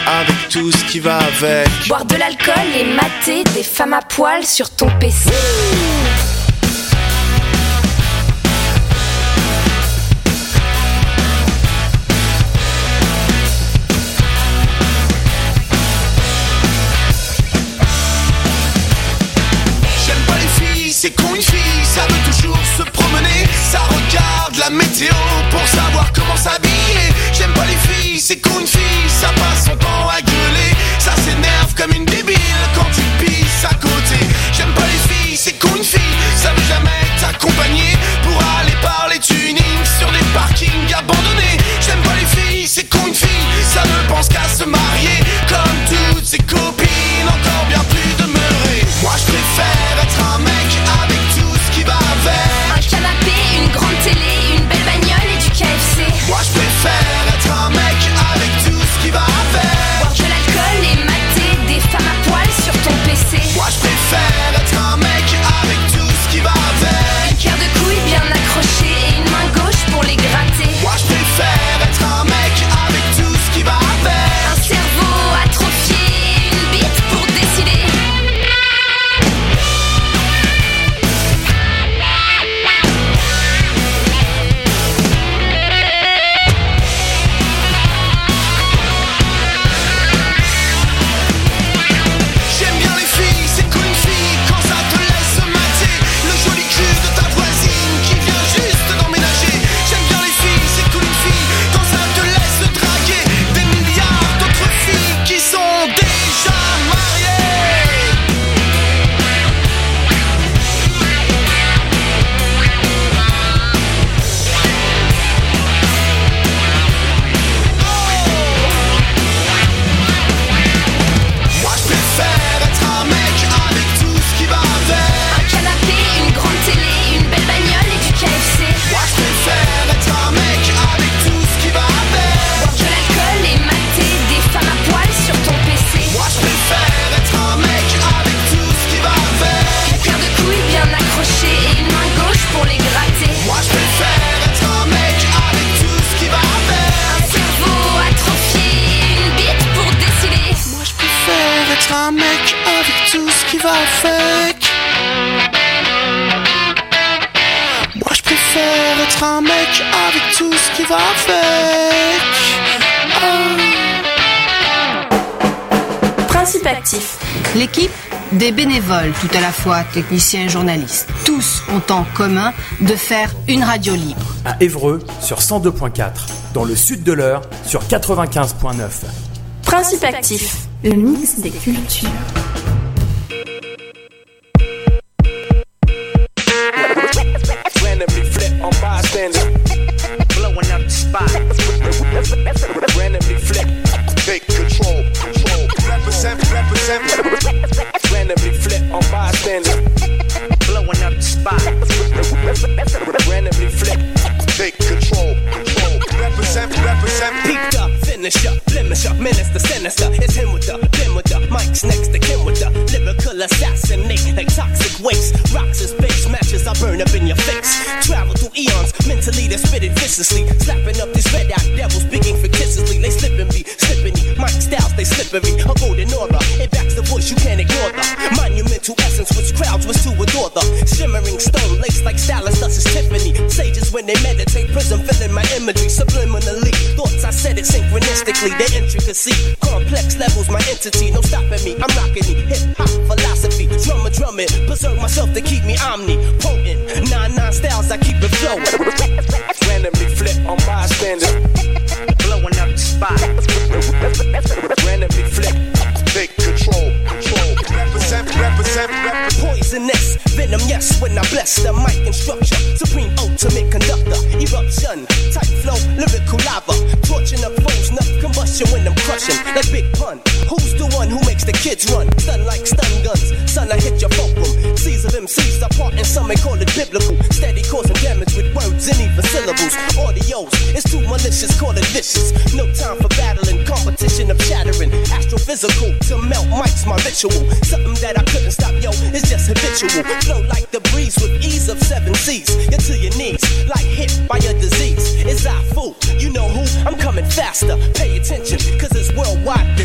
avec tout ce qui va avec. Boire de l'alcool et mater des femmes à poil sur ton PC. C'est con une fille, ça veut toujours se promener. Ça regarde la météo pour savoir comment s'habiller. J'aime pas les filles, c'est con une fille, ça passe son temps à gueuler. Ça s'énerve comme une débile quand tu pisses à côté. J'aime pas les filles, c'est con une fille, ça veut jamais t'accompagner pour aller parler tuning sur des parkings abandonnés. J'aime pas les filles, c'est con une fille, ça ne pense qu'à se marier comme toutes ses copines, encore bien plus demeurées. Moi je préfère être un mec avec tout ce qui va avec. Un canapé, une grande télé, une belle bagnole et du KFC. Moi je préfère être un mec avec tout ce qui va avec. Boire de l'alcool et mater des femmes à poil sur ton PC. Moi je préfère être un mec avec tout ce qui va avec. Une paire de couilles bien accrochées et une main gauche pour les gratter. Moi je préfère être un mec avec tout ce qui va avec. Un cerveau atrophié et une bite pour décider. Un mec avec tout ce qui va avec. Moi je préfère être un mec avec tout ce qui va avec. Principe actif. L'équipe des bénévoles, tout à la fois techniciens et journalistes, tous ont en commun de faire une radio libre. À Évreux sur 102.4, dans le sud de l'Eure sur 95.9. Principe actif. Le mix des cultures. Randomly flip on bystander, blowing up the spot. Randomly flip, take control. Represent. Randomly flip on bystander, blowing up the spot. Randomly flip, take control. Represent. Peaked up, finish up, blemish up, menace the sinister. It's him with the, them with the, mics next to Kim with the lyrical assassinate like toxic waste. Rocks as base matches, I burn up in your face. Travel through eons, mentally they spit it viciously. Slapping up these red out devils, speaking fictitiously. They slipping me, mic styles they slippery. A golden aura, it backs the voice, you can't ignore the monumental essence which crowds was to adore the shimmering stone laced like stylus, thus is Tiffany. Sages when they meditate, prism filling my imagery subliminally. Thoughts I said it synchronistically, their intricacy, complex levels, my entity, no stopping me. I'm rocking the hip hop philosophy, drum it, preserve myself to keep me omnipotent. 9 styles, I keep it flowing. Randomly flip on bystander, blowing up the spot. Randomly flip, take control. Represent. Poisonous venom, yes, when I bless the mic and structure. Supreme ultimate conductor, eruption, type flow, lyrical lava. Torching up foes, enough combustion when I'm crushing. Like Big Pun, who's the one who makes the kids run? Stun like stun guns, son, I hit your fulcrum. Seas of MCs apart and some may call it biblical. Steady causing damage with words and even syllables. Audios, it's too malicious, call it vicious. No time for battling, competition of shattering. Astrophysical, to melt mics, my ritual. Something that I couldn't stop, yo, it's just habitual. Flow like the breeze with ease of 7 C's. You're to your knees, like hit by a disease. Is I fool? You know who? I'm coming faster. Pay attention, cause it's worldwide disaster.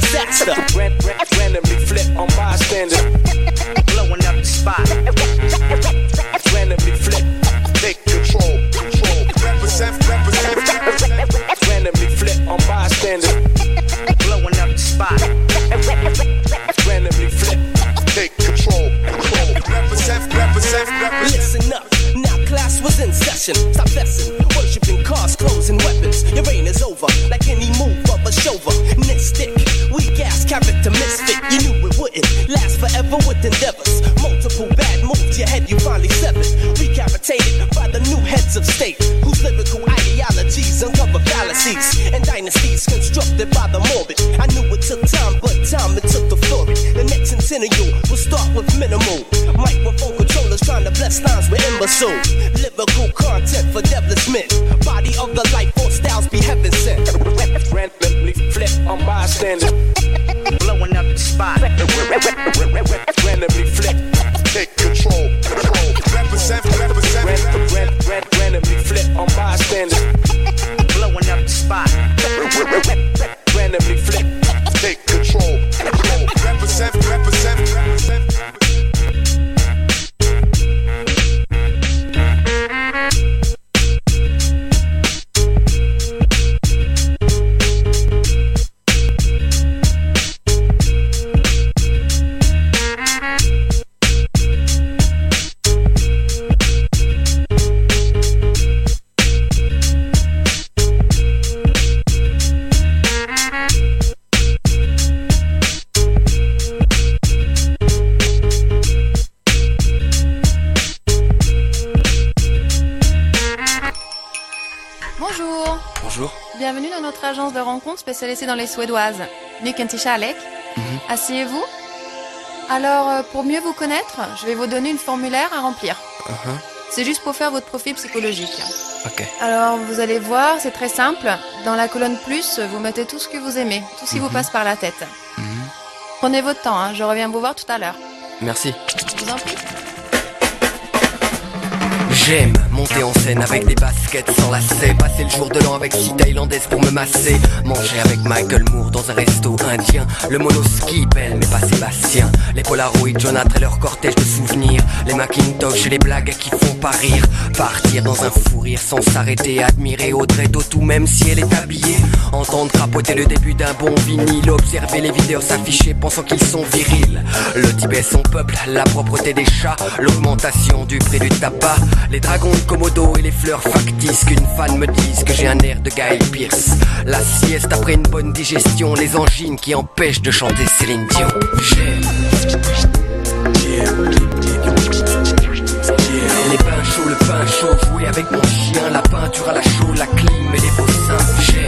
gangster. Randomly flip on bystanders. Blowing up the spot. Randomly flip. Take control. Represent. Randomly flip on bystanders. Blowing up the spot. Randomly flip. Take control. Represent. Listen up. Now class was in session. Stop messing. Worshipping cars, clothes, and weapons. Your reign is over. Like any move of a chauvinistic. Weak ass character misfit. You knew it wouldn't last forever with endeavors. Multiple bad moves. Your head you finally severed. Recapitated by the new heads of state. Whose lyrical ideologies uncover fallacies. And dynasties constructed by the morbid. I knew it took time, but time it took to floor it. The next centennial will start with minimal. Microphone controllers trying to bless lines with imbecile. Lyrical content for devilish men. Body of the life force styles be heaven sent. Randomly flip on bystanders. Blowing up the spot. Randomly flip. Take control. Represent. Randomly flip on bystanders. Blowing up the spot. Randomly flip. Take control. Represent. Bonjour. Bienvenue dans notre agence de rencontres spécialisée dans les Suédoises. Mycket till kärlek. Asseyez-vous. Alors, pour mieux vous connaître, je vais vous donner une formulaire à remplir. C'est juste pour faire votre profil psychologique. Ok. Alors, vous allez voir, c'est très simple. Dans la colonne plus, vous mettez tout ce que vous aimez, tout ce qui vous passe par la tête. Prenez votre temps, hein, je reviens vous voir tout à l'heure. Merci. Je vous en prie. J'aime monter en scène avec des baskets sans lacets. Passer le jour de l'an avec 6 thaïlandaises pour me masser. Manger avec Michael Moore dans un resto indien. Le monoski, belle mais pas Sébastien. Les Polaroids, Jonathan et leur cortège de souvenirs. Les Macintosh et les blagues qui font pas rire. Partir dans un fou rire sans s'arrêter. Admirer Audrey Tautou même si elle est habillée. Entendre crapoter le début d'un bon vinyle. Observer les vidéos s'afficher pensant qu'ils sont virils. Le Tibet son peuple, la propreté des chats. L'augmentation du prix du tabac. Les dragons de Komodo et les fleurs factices. Qu'une fan me dise que j'ai un air de Guy Pearce. La sieste après une bonne digestion. Les angines qui empêchent de chanter Céline Dion. Les bains chauds, le pain chaud. Jouer avec mon chien. La peinture à la chaux, la clim et les beaux seins.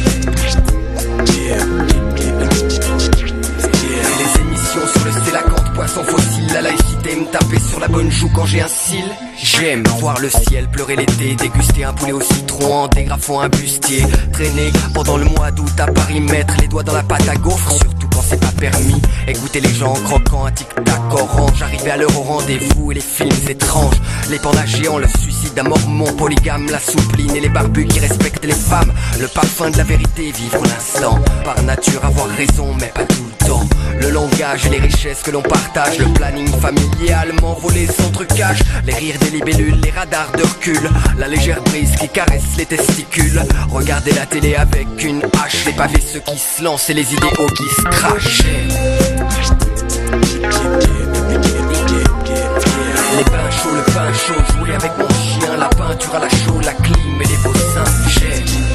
Les émissions sur le Stélacante, poisson fossile. La laïcité me taper sur la bonne joue quand j'ai un cil. J'aime voir le ciel pleurer l'été, déguster un poulet au citron en dégrafant un bustier, traîner pendant le mois d'août à Paris, mettre les doigts dans la pâte à gaufres, surtout quand c'est pas permis, et goûter les gens en croquant un tic-tac orange, arriver à l'heure au rendez-vous et les films étranges, les pandas géants, le suicide d'un mormon polygame, la soupline et les barbus qui respectent les femmes, le parfum de la vérité, vivre l'instant, par nature avoir raison mais pas tout le temps, le langage et les richesses que l'on partage, le planning familial, m'envoler sans trucage, les rires des libellules, les radars de recul, la légère brise qui caresse les testicules, regarder la télé avec une hache, les pavés ceux qui se lancent et les idéaux qui se crachent. Les bains chauds, le pain chaud, jouer avec mon chien, la peinture à la chaux, la clim et les beaux seins.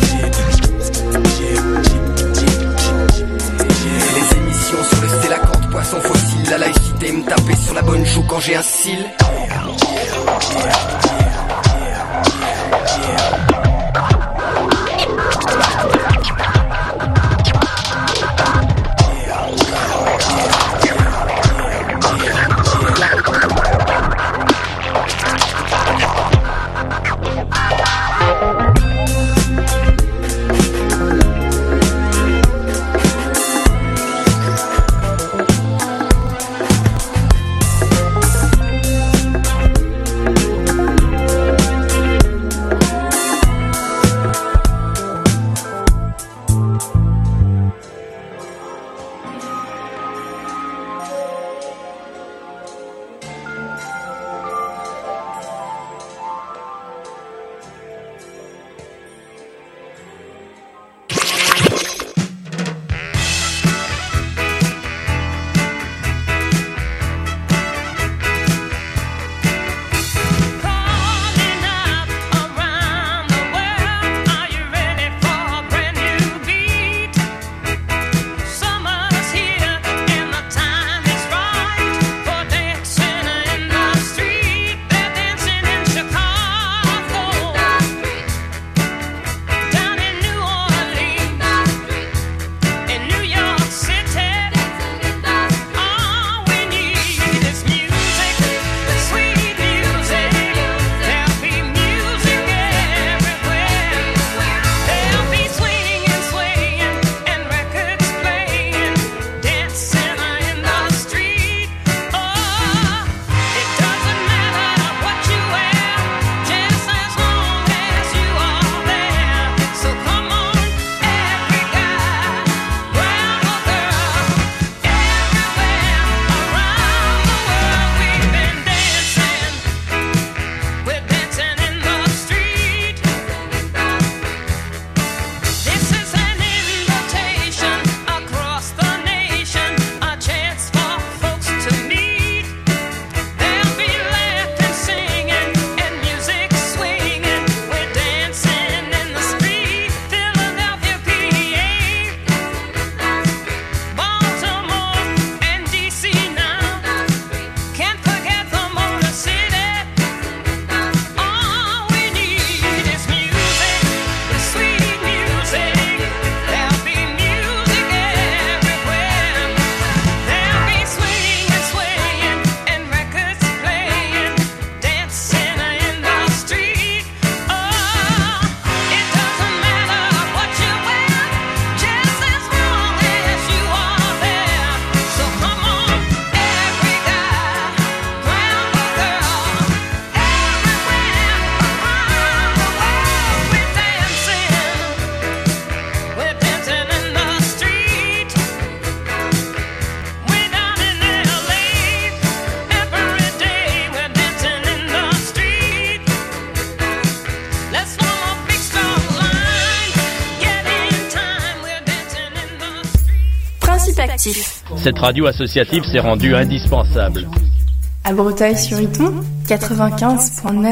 Les émissions sur le Stélacante, poisson fossile, la laïcité me taper sur la bonne joue quand j'ai un cil. principe actif. Cette radio associative s'est rendue indispensable. À Breteuil-sur-Iton, 95.9.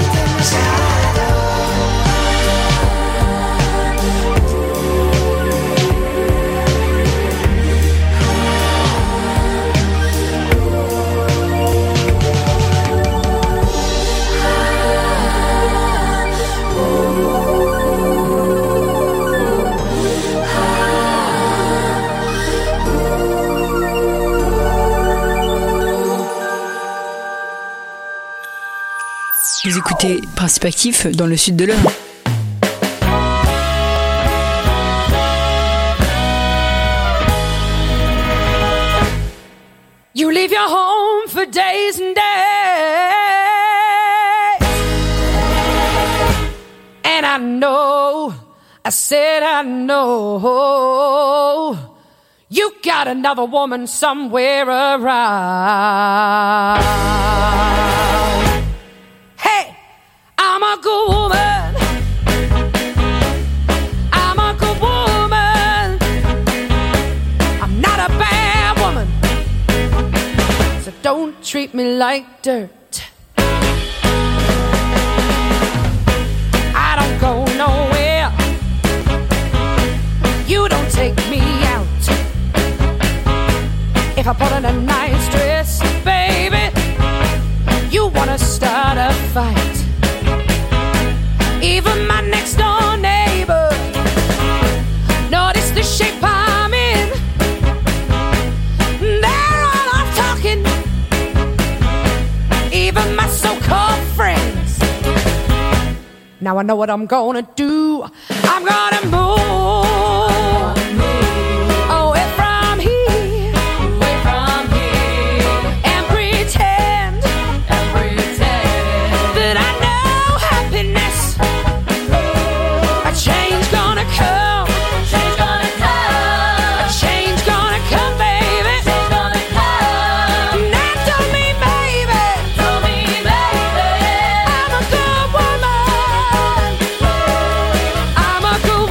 light in my shadow. Vous écoutez Principe Actif dans le sud de l'Eure. You leave your home for days and days, and I know, I said I know, you got another woman somewhere around. Hey, I'm a good woman, I'm a good woman, I'm not a bad woman, so don't treat me like dirt. I don't go nowhere, you don't take me out. If I put on a nice dress, baby, you wanna start a fight. Even my next door neighbor noticed the shape I'm in. They're all off talking Now I know what I'm gonna do. I'm gonna move away from here, and pretend that I know happiness. A change gonna come. A change gonna come, baby. Now tell me, baby, I'm a good woman. I'm a good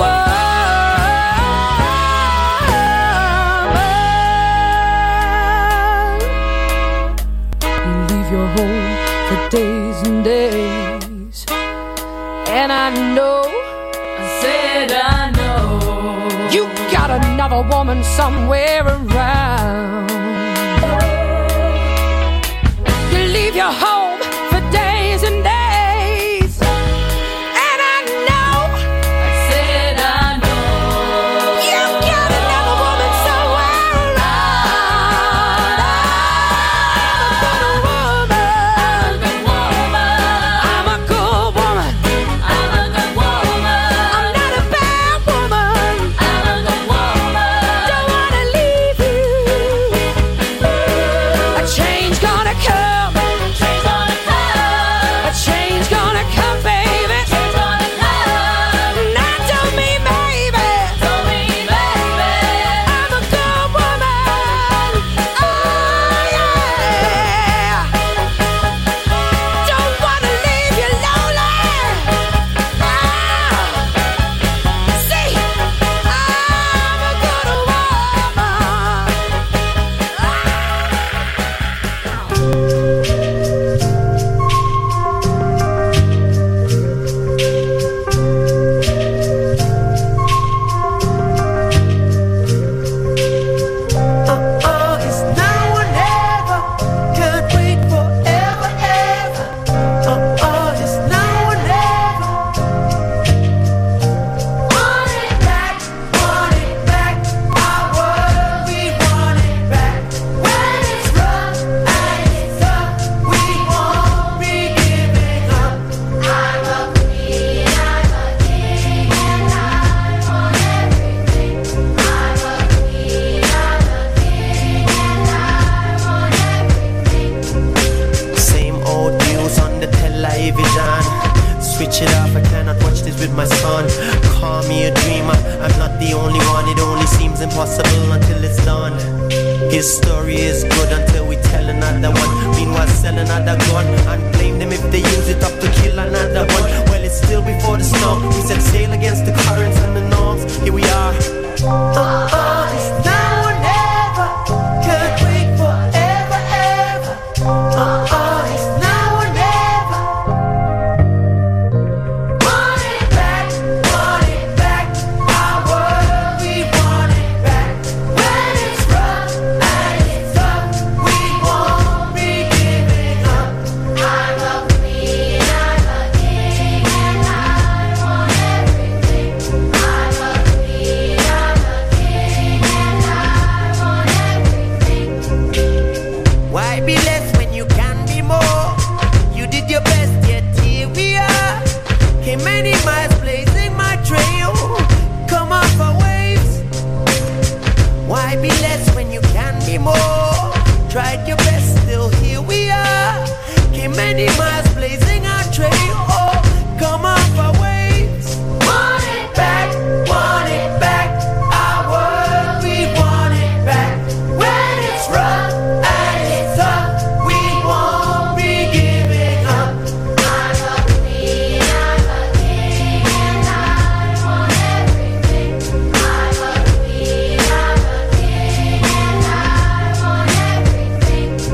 woman. You leave your home for days and days, and I know, I know, you got another woman somewhere around. You leave your home for days and days, and I know, I know, you got another woman somewhere around. I'm a good woman. I'm not a bad woman. Don't wanna leave you. A change gonna come. A change gonna come, baby. Now tell me, baby, I'm a good woman. Oh yeah. Don't wanna leave you lonely. See, I'm a good woman. It's now or never. Can't wait forever, ever. It's now or never. Want it back, want it back. Our world, we want it back. When it's rough and it's tough, we won't be giving up. I'm a queen, I'm a king, and I want everything. I'm a queen, I'm a king, and I want everything. Same old news on the television. Switch it off, I cannot watch this with my son. Call me a dreamer, I'm not the only one. It only seems impossible until it's done. His story is good until we tell another one. Meanwhile, sell another gun and blame them if they use it up to kill another one. Well, it's still before the storm. We set sail against the currents and the norms. Here we are. It's now or never. Can't wait forever, ever. It's now or never. Want it back, want it back. Our world, we want it back. When it's rough and it's tough, we won't be giving up. I'm a queen, I'm a king, and I want everything. I'm a queen, I'm a king, and I want everything. Why be less when you can be more? You did your best, yet here we are. Came many miles blazing my trail. Come off our waves. Why be less when you can be more? Tried your best, still here we are. Came many miles blazing our trail. Oh, come off our waves. Want it back, want it back. Our world, we want it back. When it's rough and it's tough, we won't be giving up. I'm a queen, I'm a king, and I want everything. I'm a queen, I'm a king, and I want everything.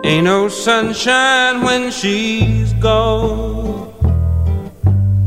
Ain't no sunshine when she's gone.